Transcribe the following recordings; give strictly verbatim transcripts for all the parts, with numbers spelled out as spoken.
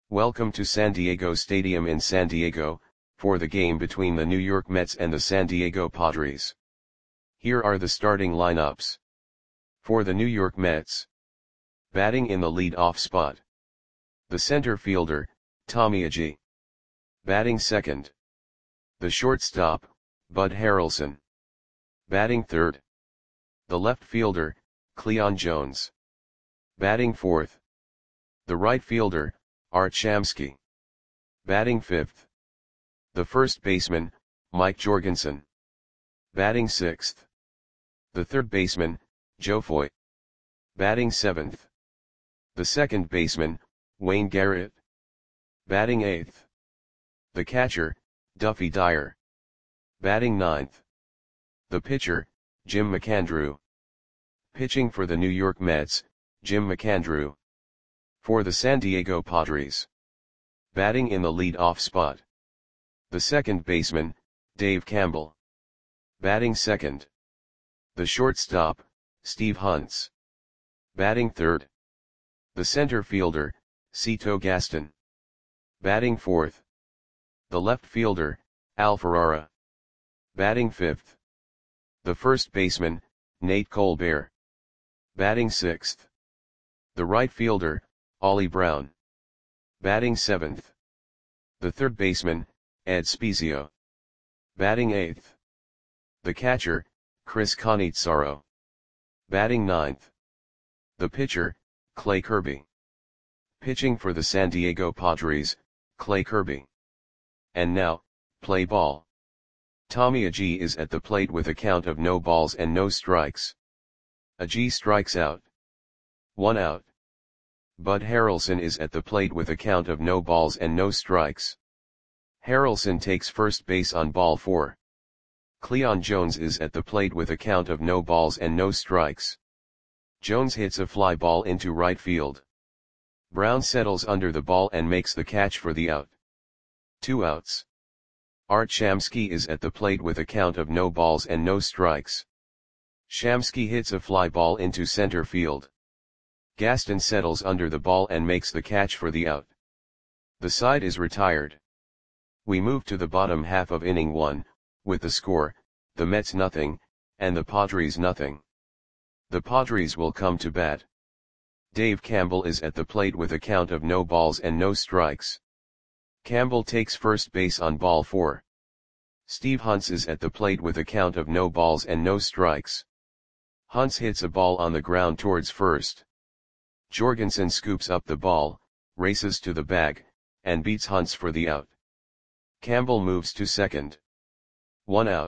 Welcome to San Diego Stadium in San Diego, for the game between the New York Mets and the San Diego Padres. Here are the starting lineups. For the New York Mets. Batting in the lead-off spot. The center fielder, Tommy Agee. Batting second. The shortstop, Bud Harrelson. Batting third. The left fielder, Cleon Jones. Batting fourth. The right fielder, Art Shamsky. Batting fifth. The first baseman, Mike Jorgensen. Batting sixth. The third baseman, Joe Foy. Batting seventh. The second baseman, Wayne Garrett. Batting eighth. The catcher, Duffy Dyer. Batting ninth. The pitcher, Jim McAndrew. Pitching for the New York Mets, Jim McAndrew. For the San Diego Padres. Batting in the lead-off spot. The second baseman, Dave Campbell. Batting second. The shortstop, Steve Hunts. Batting third. The center fielder, Cito Gaston. Batting fourth. The left fielder, Al Ferrara. Batting fifth. The first baseman, Nate Colbert. Batting sixth. The right fielder, Ollie Brown. Batting seventh. The third baseman, Ed Spezio. Batting eighth. The catcher, Chris Cannizzaro. Batting ninth. The pitcher, Clay Kirby. Pitching for the San Diego Padres, Clay Kirby. And now, play ball. Tommy Agee is at the plate with a count of no balls and no strikes. Agee strikes out. One out. Bud Harrelson is at the plate with a count of no balls and no strikes. Harrelson takes first base on ball four. Cleon Jones is at the plate with a count of no balls and no strikes. Jones hits a fly ball into right field. Brown settles under the ball and makes the catch for the out. Two outs. Art Shamsky is at the plate with a count of no balls and no strikes. Shamsky hits a fly ball into center field. Gaston settles under the ball and makes the catch for the out. The side is retired. We move to the bottom half of inning one, with the score, the Mets nothing, and the Padres nothing. The Padres will come to bat. Dave Campbell is at the plate with a count of no balls and no strikes. Campbell takes first base on ball four. Steve Hunts is at the plate with a count of no balls and no strikes. Hunts hits a ball on the ground towards first. Jorgensen scoops up the ball, races to the bag, and beats Hunts for the out. Campbell moves to second. One out.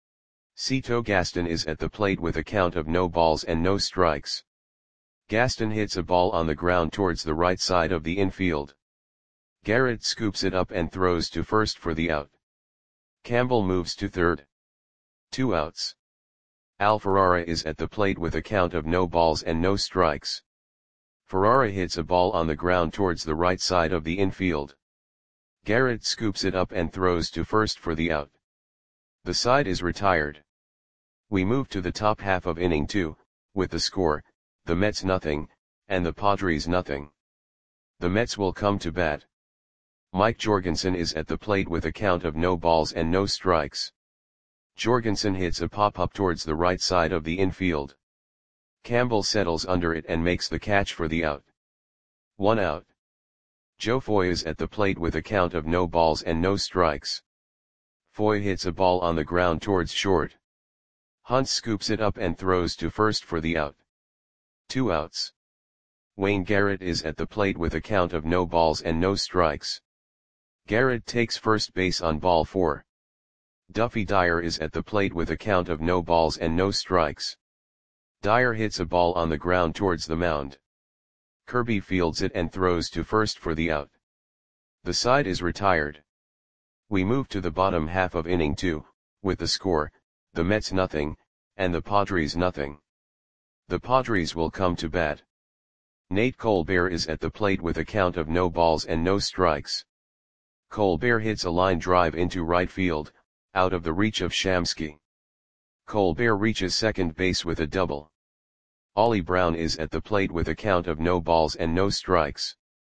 Cito Gaston is at the plate with a count of no balls and no strikes. Gaston hits a ball on the ground towards the right side of the infield. Garrett scoops it up and throws to first for the out. Campbell moves to third. Two outs. Al Ferrara is at the plate with a count of no balls and no strikes. Ferrara hits a ball on the ground towards the right side of the infield. Garrett scoops it up and throws to first for the out. The side is retired. We move to the top half of inning two, with the score, the Mets nothing, and the Padres nothing. The Mets will come to bat. Mike Jorgensen is at the plate with a count of no balls and no strikes. Jorgensen hits a pop-up towards the right side of the infield. Campbell settles under it and makes the catch for the out. One out. Joe Foy is at the plate with a count of no balls and no strikes. Foy hits a ball on the ground towards short. Hunt scoops it up and throws to first for the out. Two outs. Wayne Garrett is at the plate with a count of no balls and no strikes. Garrett takes first base on ball four. Duffy Dyer is at the plate with a count of no balls and no strikes. Dyer hits a ball on the ground towards the mound. Kirby fields it and throws to first for the out. The side is retired. We move to the bottom half of inning two, with the score, the Mets nothing, and the Padres nothing. The Padres will come to bat. Nate Colbert is at the plate with a count of no balls and no strikes. Colbert hits a line drive into right field, out of the reach of Shamsky. Colbert reaches second base with a double. Ollie Brown is at the plate with a count of no balls and no strikes.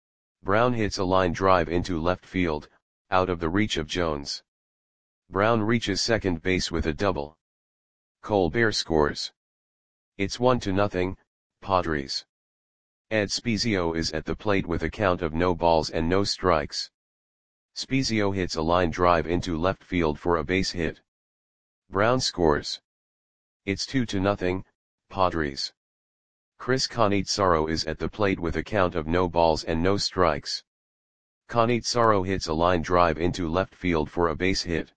Brown hits a line drive into left field, out of the reach of Jones. Brown reaches second base with a double. Colbert scores. It's one to nothing, Padres. Ed Spezio is at the plate with a count of no balls and no strikes. Spezio hits a line drive into left field for a base hit. Brown scores. It's two to nothing, Padres. Chris Cannizzaro is at the plate with a count of no balls and no strikes. Cannizzaro hits a line drive into left field for a base hit.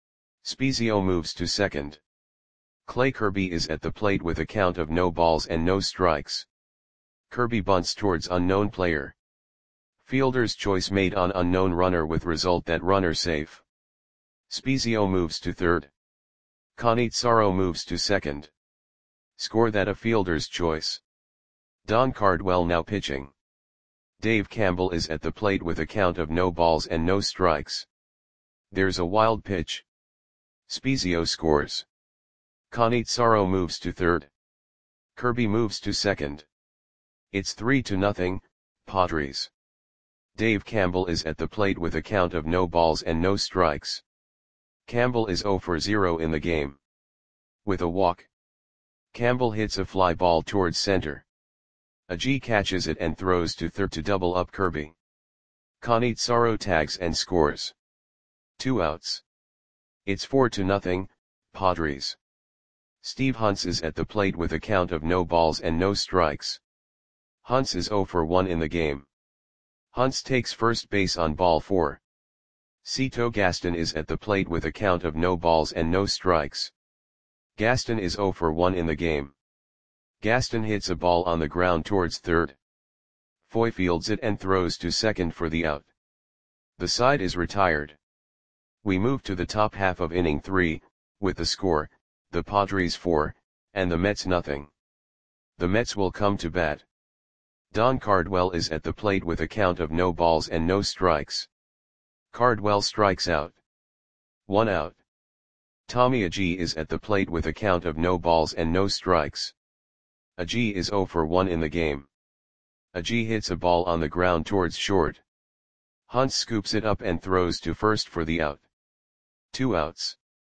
Spezio moves to second. Clay Kirby is at the plate with a count of no balls and no strikes. Kirby bunts towards unknown player. Fielder's choice made on unknown runner with result that runner safe. Spezio moves to third. Cannizzaro moves to second. Score that a fielder's choice. Don Cardwell now pitching. Dave Campbell is at the plate with a count of no balls and no strikes. There's a wild pitch. Spezio scores. Cannizzaro moves to third. Kirby moves to second. It's three to nothing, Padres. Dave Campbell is at the plate with a count of no balls and no strikes. Campbell is zero for zero in the game. With a walk. Campbell hits a fly ball towards center. Agee catches it and throws to third to double up Kirby. Cannizzaro tags and scores. Two outs. It's four to nothing, Padres. Steve Hunts is at the plate with a count of no balls and no strikes. Hunts is zero for one in the game. Hunts takes first base on ball four. Cito Gaston is at the plate with a count of no balls and no strikes. Gaston is zero for one in the game. Gaston hits a ball on the ground towards third. Foy fields it and throws to second for the out. The side is retired. We move to the top half of inning three, with the score, the Padres four, and the Mets nothing. The Mets will come to bat. Don Cardwell is at the plate with a count of no balls and no strikes. Cardwell strikes out. One out. Tommy Agee is at the plate with a count of no balls and no strikes. Agee is zero for one in the game. Agee hits a ball on the ground towards short. Hunt scoops it up and throws to first for the out. Two outs.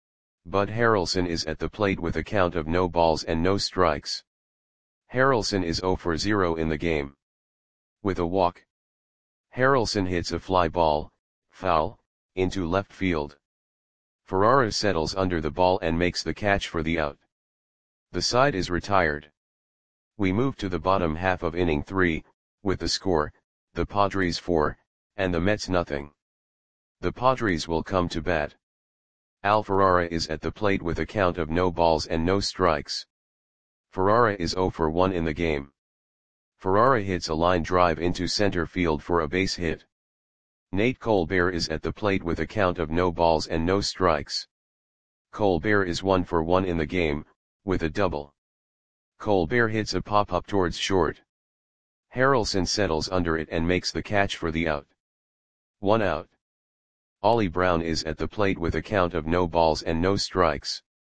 Bud Harrelson is at the plate with a count of no balls and no strikes. Harrelson is zero for zero in the game. With a walk. Harrelson hits a fly ball, foul, into left field. Ferrara settles under the ball and makes the catch for the out. The side is retired. We move to the bottom half of inning three, with the score, the Padres four, and the Mets nothing. The Padres will come to bat. Al Ferrara is at the plate with a count of no balls and no strikes. Ferrara is zero for one in the game. Ferrara hits a line drive into center field for a base hit. Nate Colbert is at the plate with a count of no balls and no strikes. Colbert is one for one in the game, with a double. Colbert hits a pop-up towards short. Harrelson settles under it and makes the catch for the out. One out. Ollie Brown is at the plate with a count of no balls and no strikes.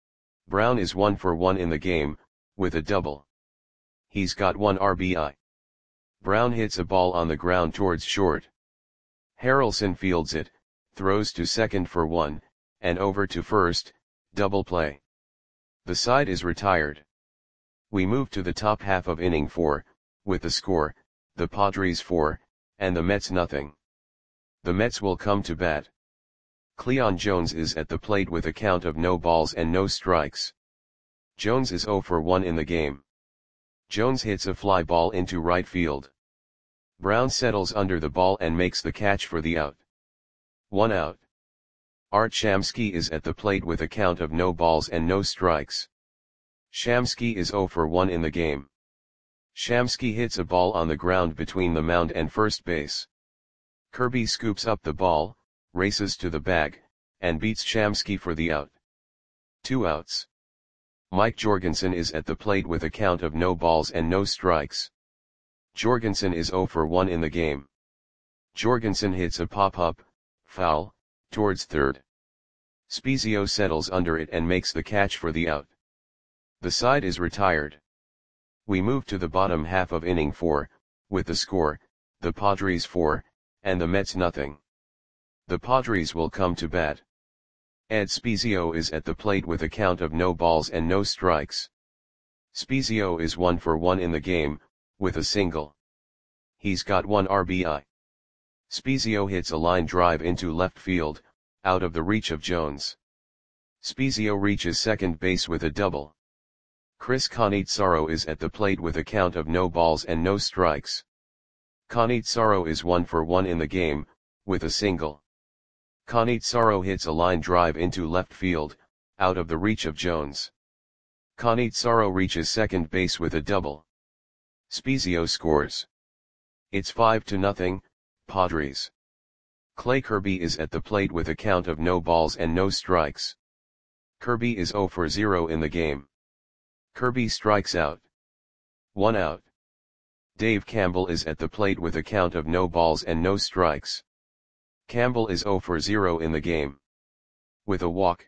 Brown is one for one in the game, with a double. He's got one R B I. Brown hits a ball on the ground towards short. Harrelson fields it, throws to second for one, and over to first, double play. The side is retired. We move to the top half of inning four, with the score, the Padres four, and the Mets nothing. The Mets will come to bat. Cleon Jones is at the plate with a count of no balls and no strikes. Jones is zero for one in the game. Jones hits a fly ball into right field. Brown settles under the ball and makes the catch for the out. One out. Art Shamsky is at the plate with a count of no balls and no strikes. Shamsky is zero for one in the game. Shamsky hits a ball on the ground between the mound and first base. Kirby scoops up the ball, races to the bag, and beats Shamsky for the out. Two outs. Mike Jorgensen is at the plate with a count of no balls and no strikes. Jorgensen is zero for one in the game. Jorgensen hits a pop-up, foul, towards third. Spezio settles under it and makes the catch for the out. The side is retired. We move to the bottom half of inning four, with the score, the Padres four, and the Mets nothing. The Padres will come to bat. Ed Spezio is at the plate with a count of no balls and no strikes. Spezio is one for one in the game, with a single. He's got one R B I. Spezio hits a line drive into left field, out of the reach of Jones. Spezio reaches second base with a double. Chris Cannizzaro is at the plate with a count of no balls and no strikes. Cannizzaro is one for one in the game, with a single. Cannizzaro hits a line drive into left field, out of the reach of Jones. Cannizzaro reaches second base with a double. Spezio scores. It's five to nothing, Padres. Clay Kirby is at the plate with a count of no balls and no strikes. Kirby is zero for zero in the game. Kirby strikes out. One out. Dave Campbell is at the plate with a count of no balls and no strikes. Campbell is zero for zero in the game. With a walk.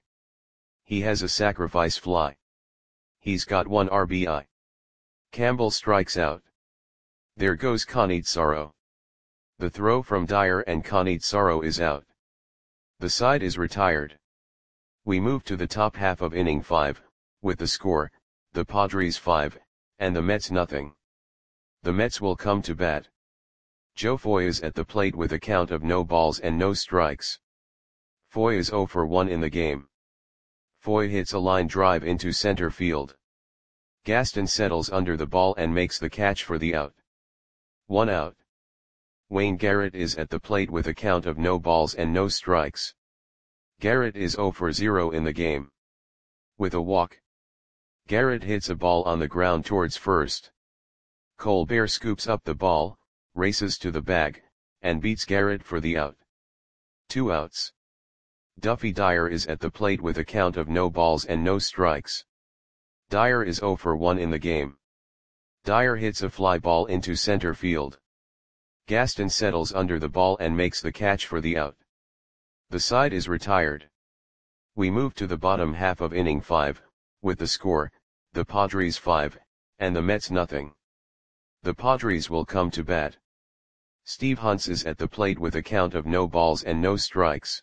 He has a sacrifice fly. He's got one R B I. Campbell strikes out. There goes Cannizzaro. The throw from Dyer and Cannizzaro is out. The side is retired. We move to the top half of inning five, with the score, the Padres five, and the Mets nothing. The Mets will come to bat. Joe Foy is at the plate with a count of no balls and no strikes. Foy is zero for one in the game. Foy hits a line drive into center field. Gaston settles under the ball and makes the catch for the out. One out. Wayne Garrett is at the plate with a count of no balls and no strikes. Garrett is zero for zero in the game. With a walk. Garrett hits a ball on the ground towards first. Colbert scoops up the ball, races to the bag, and beats Garrett for the out. Two outs. Duffy Dyer is at the plate with a count of no balls and no strikes. Dyer is zero for one in the game. Dyer hits a fly ball into center field. Gaston settles under the ball and makes the catch for the out. The side is retired. We move to the bottom half of inning five, with the score, the Padres five, and the Mets nothing. The Padres will come to bat. Steve Hunts is at the plate with a count of no balls and no strikes.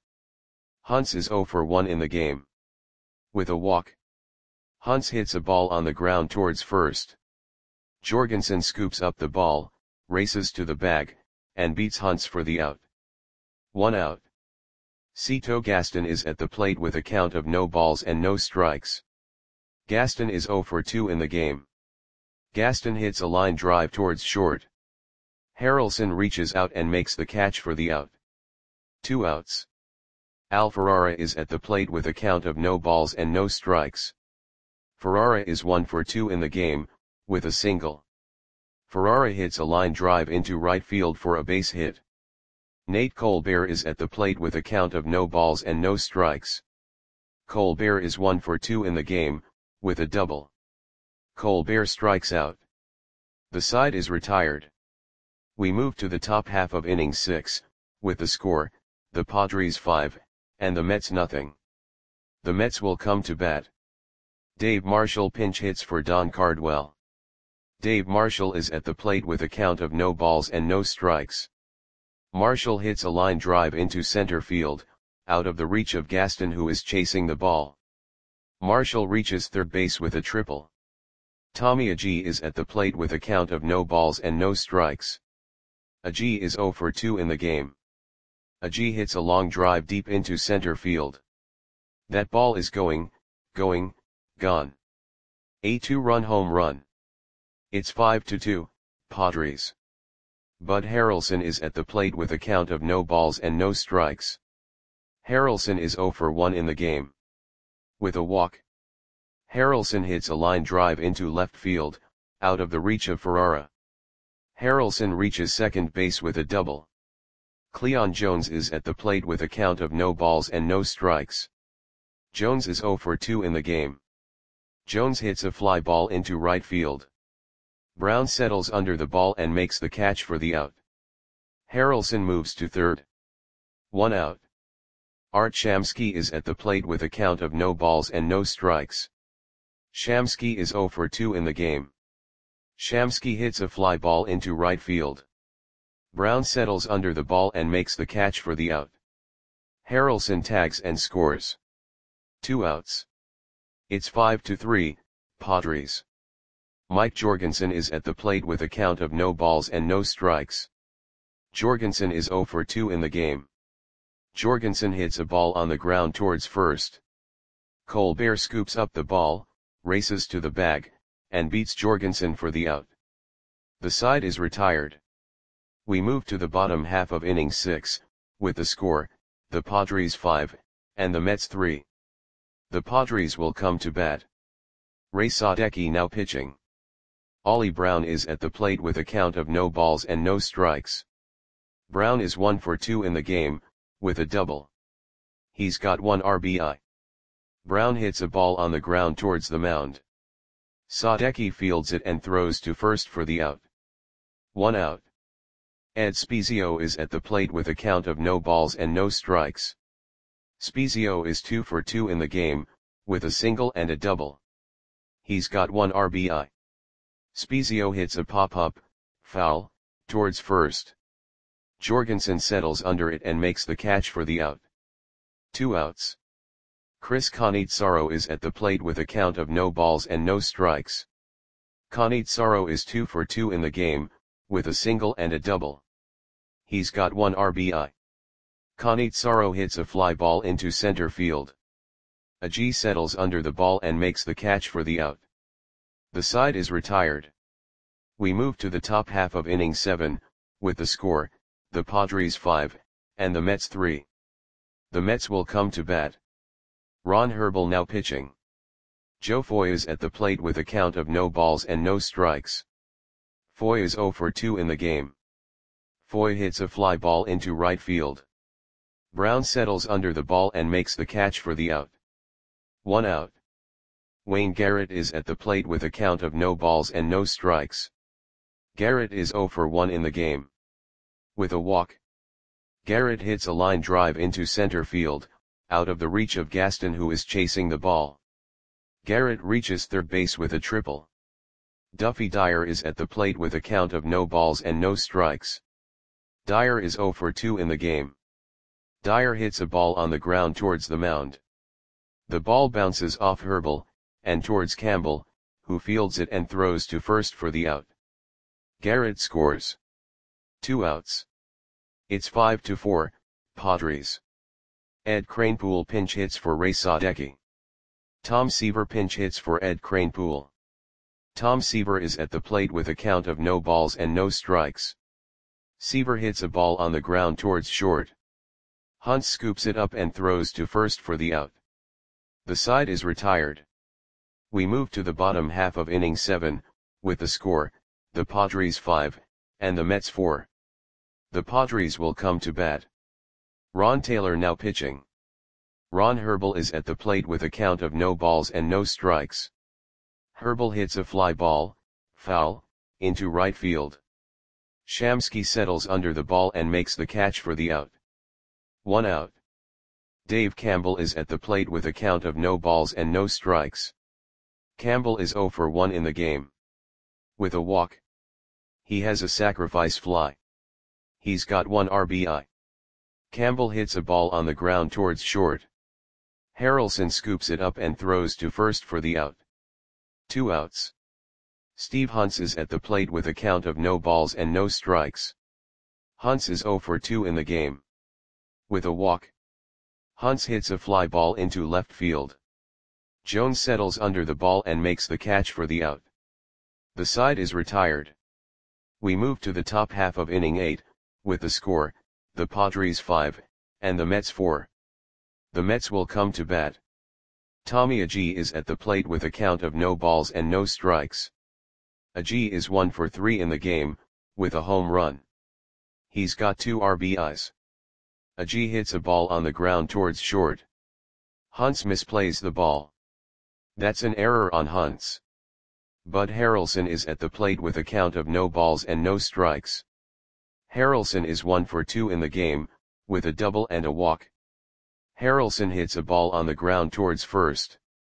Hunts is zero for one in the game. With a walk. Hunts hits a ball on the ground towards first. Jorgensen scoops up the ball, races to the bag, and beats Hunts for the out. One out. Cito Gaston is at the plate with a count of no balls and no strikes. Gaston is zero for two in the game. Gaston hits a line drive towards short. Harrelson reaches out and makes the catch for the out. Two outs. Al Ferrara is at the plate with a count of no balls and no strikes. Ferrara is one for two in the game, with a single. Ferrara hits a line drive into right field for a base hit. Nate Colbert is at the plate with a count of no balls and no strikes. Colbert is one for two in the game, with a double. Colbert strikes out. The side is retired. We move to the top half of inning six, with the score, the Padres five, and the Mets nothing. The Mets will come to bat. Dave Marshall pinch hits for Don Cardwell. Dave Marshall is at the plate with a count of no balls and no strikes. Marshall hits a line drive into center field, out of the reach of Gaston, who is chasing the ball. Marshall reaches third base with a triple. Tommy Agee is at the plate with a count of no balls and no strikes. Agee is zero for two in the game. Agee hits a long drive deep into center field. That ball is going, going, gone. A two-run home run. It's five to two, Padres. Bud Harrelson is at the plate with a count of no balls and no strikes. Harrelson is zero for one in the game. With a walk. Harrelson hits a line drive into left field, out of the reach of Ferrara. Harrelson reaches second base with a double. Cleon Jones is at the plate with a count of no balls and no strikes. Jones is zero for two in the game. Jones hits a fly ball into right field. Brown settles under the ball and makes the catch for the out. Harrelson moves to third. One out. Art Shamsky is at the plate with a count of no balls and no strikes. Shamsky is zero for two in the game. Shamsky hits a fly ball into right field. Brown settles under the ball and makes the catch for the out. Harrelson tags and scores. Two outs. It's five to three, Padres. Mike Jorgensen is at the plate with a count of no balls and no strikes. Jorgensen is zero for two in the game. Jorgensen hits a ball on the ground towards first. Colbert scoops up the ball, races to the bag, and beats Jorgensen for the out. The side is retired. We move to the bottom half of inning six, with the score, the Padres five, and the Mets three. The Padres will come to bat. Ray Sadecki now pitching. Ollie Brown is at the plate with a count of no balls and no strikes. Brown is one for two in the game, with a double. He's got one R B I. Brown hits a ball on the ground towards the mound. Sadecki fields it and throws to first for the out. One out. Ed Spezio is at the plate with a count of no balls and no strikes. Spezio is two for two in the game, with a single and a double. He's got one R B I. Spezio hits a pop-up, foul, towards first. Jorgensen settles under it and makes the catch for the out. Two outs. Chris Cannizzaro is at the plate with a count of no balls and no strikes. Cannizzaro is two for two in the game, with a single and a double. He's got one R B I. Cannizzaro hits a fly ball into center field. Agee settles under the ball and makes the catch for the out. The side is retired. We move to the top half of inning seven, with the score, the Padres five, and the Mets three. The Mets will come to bat. Ron Herbel now pitching. Joe Foy is at the plate with a count of no balls and no strikes. Foy is zero for two in the game. Foy hits a fly ball into right field. Brown settles under the ball and makes the catch for the out. One out. Wayne Garrett is at the plate with a count of no balls and no strikes. Garrett is zero for one in the game. With a walk. Garrett hits a line drive into center field, out of the reach of Gaston, who is chasing the ball. Garrett reaches third base with a triple. Duffy Dyer is at the plate with a count of no balls and no strikes. Dyer is zero for two in the game. Dyer hits a ball on the ground towards the mound. The ball bounces off Herbel, and towards Campbell, who fields it and throws to first for the out. Garrett scores. Two outs. It's five to four, Padres. Ed Kranepool pinch hits for Ray Sadecki. Tom Seaver pinch hits for Ed Kranepool. Tom Seaver is at the plate with a count of no balls and no strikes. Seaver hits a ball on the ground towards short. Hunt scoops it up and throws to first for the out. The side is retired. We move to the bottom half of inning seven, with the score, the Padres five, and the Mets four. The Padres will come to bat. Ron Taylor now pitching. Ron Herbel is at the plate with a count of no balls and no strikes. Herbel hits a fly ball, foul, into right field. Shamsky settles under the ball and makes the catch for the out. One out. Dave Campbell is at the plate with a count of no balls and no strikes. Campbell is zero for one in the game. With a walk. He has a sacrifice fly. He's got one R B I. Campbell hits a ball on the ground towards short. Harrelson scoops it up and throws to first for the out. Two outs. Steve Hunts is at the plate with a count of no balls and no strikes. Hunts is zero for two in the game. With a walk. Hunts hits a fly ball into left field. Jones settles under the ball and makes the catch for the out. The side is retired. We move to the top half of inning eight, with the score, the Padres five, and the Mets four. The Mets will come to bat. Tommy Agee is at the plate with a count of no balls and no strikes. Agee is one for three in the game, with a home run. He's got two R B Is. Agee hits a ball on the ground towards short. Hunts misplays the ball. That's an error on Hunts. Bud Harrelson is at the plate with a count of no balls and no strikes. Harrelson is one for two in the game, with a double and a walk. Harrelson hits a ball on the ground towards first.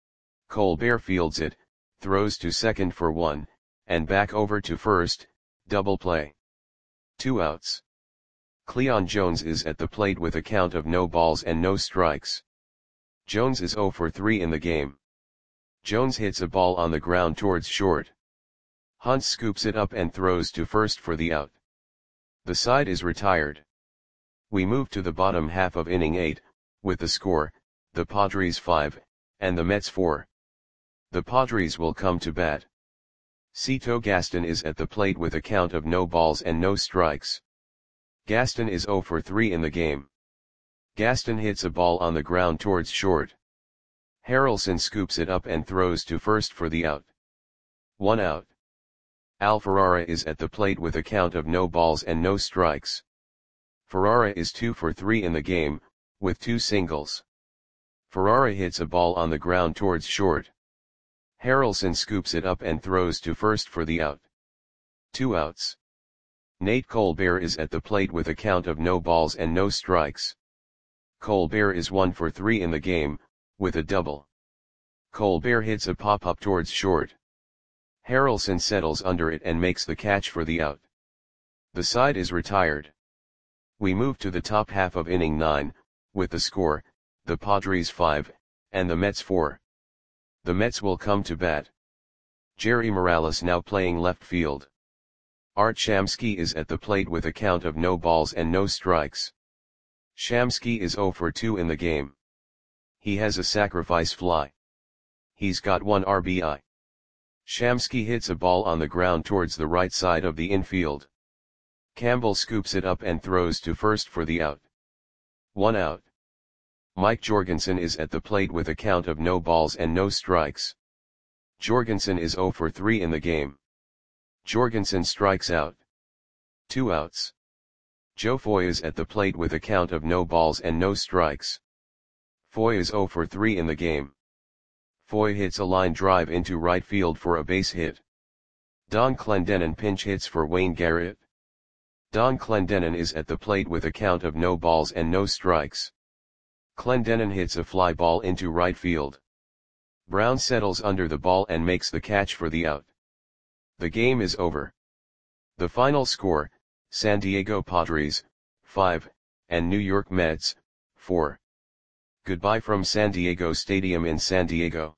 Colbert fields it, throws to second for one, and back over to first, double play. Two outs. Cleon Jones is at the plate with a count of no balls and no strikes. Jones is zero for three in the game. Jones hits a ball on the ground towards short. Hunt scoops it up and throws to first for the out. The side is retired. We move to the bottom half of inning eight, with the score, the Padres five, and the Mets four. The Padres will come to bat. Cito Gaston is at the plate with a count of no balls and no strikes. Gaston is zero for three in the game. Gaston hits a ball on the ground towards short. Harrelson scoops it up and throws to first for the out. One out. Al Ferrara is at the plate with a count of no balls and no strikes. Ferrara is two for three in the game, with two singles. Ferrara hits a ball on the ground towards short. Harrelson scoops it up and throws to first for the out. Two outs. Nate Colbert is at the plate with a count of no balls and no strikes. Colbert is one for three in the game, with a double. Colbert hits a pop-up towards short. Harrelson settles under it and makes the catch for the out. The side is retired. We move to the top half of inning nine, with the score, the Padres five, and the Mets four. The Mets will come to bat. Jerry Morales now playing left field. Art Shamsky is at the plate with a count of no balls and no strikes. Shamsky is zero for two in the game. He has a sacrifice fly. He's got one R B I. Shamsky hits a ball on the ground towards the right side of the infield. Campbell scoops it up and throws to first for the out. One out. Mike Jorgensen is at the plate with a count of no balls and no strikes. Jorgensen is zero for three in the game. Jorgensen strikes out. Two outs. Joe Foy is at the plate with a count of no balls and no strikes. Foy is zero for three in the game. Foy hits a line drive into right field for a base hit. Don Clendenon pinch hits for Wayne Garrett. Don Clendenon is at the plate with a count of no balls and no strikes. Clendenon hits a fly ball into right field. Brown settles under the ball and makes the catch for the out. The game is over. The final score, San Diego Padres, five, and New York Mets, four. Goodbye from San Diego Stadium in San Diego.